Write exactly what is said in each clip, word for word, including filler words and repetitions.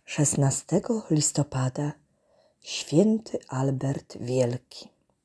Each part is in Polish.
szesnastego listopada święty Albert Wielki.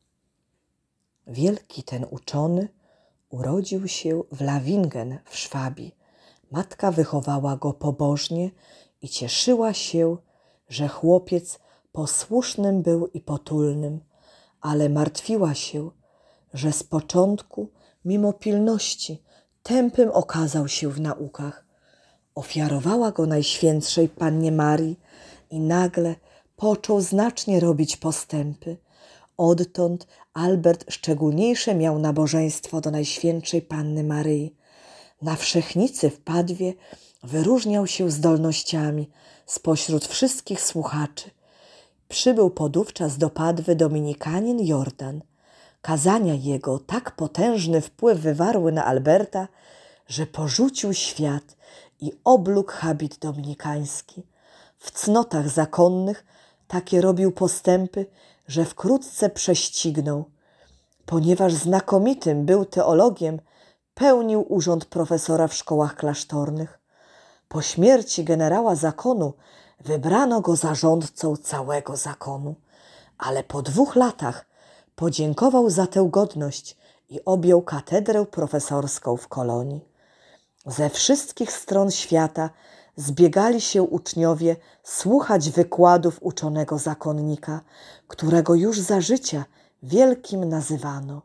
Wielki ten uczony urodził się w Lawingen w Szwabii. Matka wychowała go pobożnie i cieszyła się, że chłopiec posłusznym był i potulnym, ale martwiła się, że z początku, mimo pilności, tępym okazał się w naukach. Ofiarowała go Najświętszej Pannie Marii i nagle począł znacznie robić postępy. Odtąd Albert szczególniejsze miał nabożeństwo do Najświętszej Panny Maryi. Na Wszechnicy w Padwie wyróżniał się zdolnościami spośród wszystkich słuchaczy. Przybył podówczas do Padwy dominikanin Jordan. Kazania jego tak potężny wpływ wywarły na Alberta, że porzucił świat i oblógł habit dominikański. W cnotach zakonnych takie robił postępy, że wkrótce prześcignął. Ponieważ znakomitym był teologiem, pełnił urząd profesora w szkołach klasztornych. Po śmierci generała zakonu wybrano go zarządcą całego zakonu, ale po dwóch latach podziękował za tę godność i objął katedrę profesorską w Kolonii. Ze wszystkich stron świata zbiegali się uczniowie słuchać wykładów uczonego zakonnika, którego już za życia wielkim nazywano.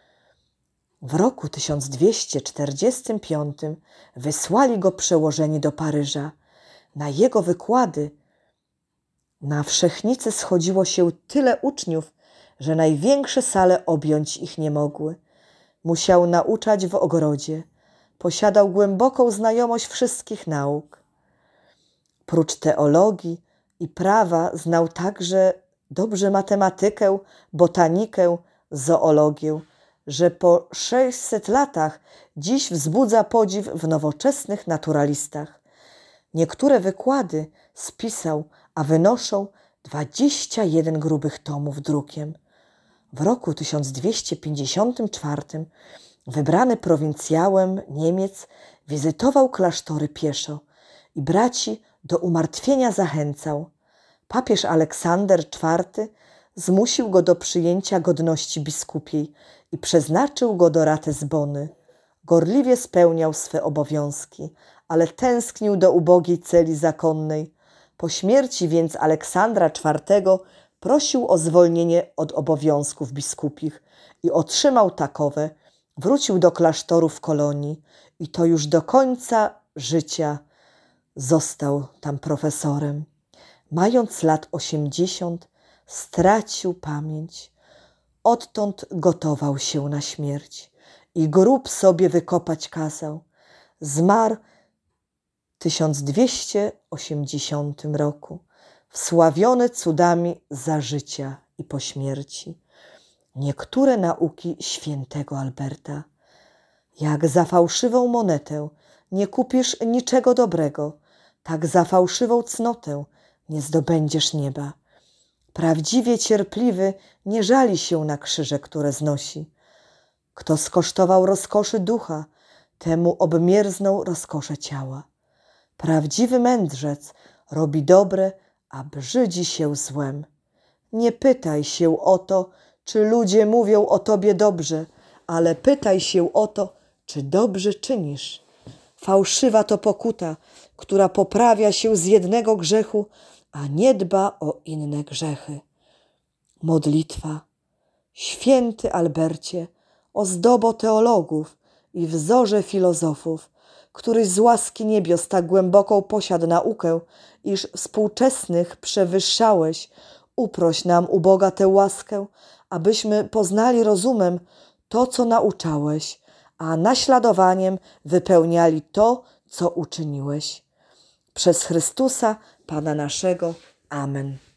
W roku tysiąc dwieście czterdziestym piątym wysłali go przełożeni do Paryża. Na jego wykłady na Wszechnicy schodziło się tyle uczniów, że największe sale objąć ich nie mogły. Musiał nauczać w ogrodzie. Posiadał głęboką znajomość wszystkich nauk. Prócz teologii i prawa znał także dobrze matematykę, botanikę, zoologię, że po sześćset latach dziś wzbudza podziw w nowoczesnych naturalistach. Niektóre wykłady spisał, a wynoszą dwadzieścia jeden grubych tomów drukiem. W roku tysiąc dwieście pięćdziesiątym czwartym wybrany prowincjałem Niemiec wizytował klasztory pieszo i braci do umartwienia zachęcał. Papież Aleksander czwarty zmusił go do przyjęcia godności biskupiej i przeznaczył go do Ratisbony. Gorliwie spełniał swe obowiązki, ale tęsknił do ubogiej celi zakonnej. Po śmierci więc Aleksandra czwartego prosił o zwolnienie od obowiązków biskupich i otrzymał takowe. Wrócił do klasztoru w Kolonii i to już do końca życia został tam profesorem. Mając lat osiemdziesiąt, stracił pamięć. Odtąd gotował się na śmierć i grób sobie wykopać kazał. Zmarł w tysiąc dwieście osiemdziesiątym roku, wsławiony cudami za życia i po śmierci. Niektóre nauki świętego Alberta. Jak za fałszywą monetę nie kupisz niczego dobrego, tak za fałszywą cnotę nie zdobędziesz nieba. Prawdziwie cierpliwy nie żali się na krzyże, które znosi. Kto skosztował rozkoszy ducha, temu obmierzną rozkosze ciała. Prawdziwy mędrzec robi dobre, a brzydzi się złem. Nie pytaj się o to, czy ludzie mówią o tobie dobrze, ale pytaj się o to, czy dobrze czynisz. Fałszywa to pokuta, która poprawia się z jednego grzechu, a nie dba o inne grzechy. Modlitwa. Święty Albercie, ozdobo teologów i wzorze filozofów, któryś z łaski niebios tak głęboką posiadł naukę, iż współczesnych przewyższałeś, uproś nam u Boga tę łaskę, abyśmy poznali rozumem to, co nauczałeś, a naśladowaniem wypełniali to, co uczyniłeś. Przez Chrystusa, Pana naszego. Amen.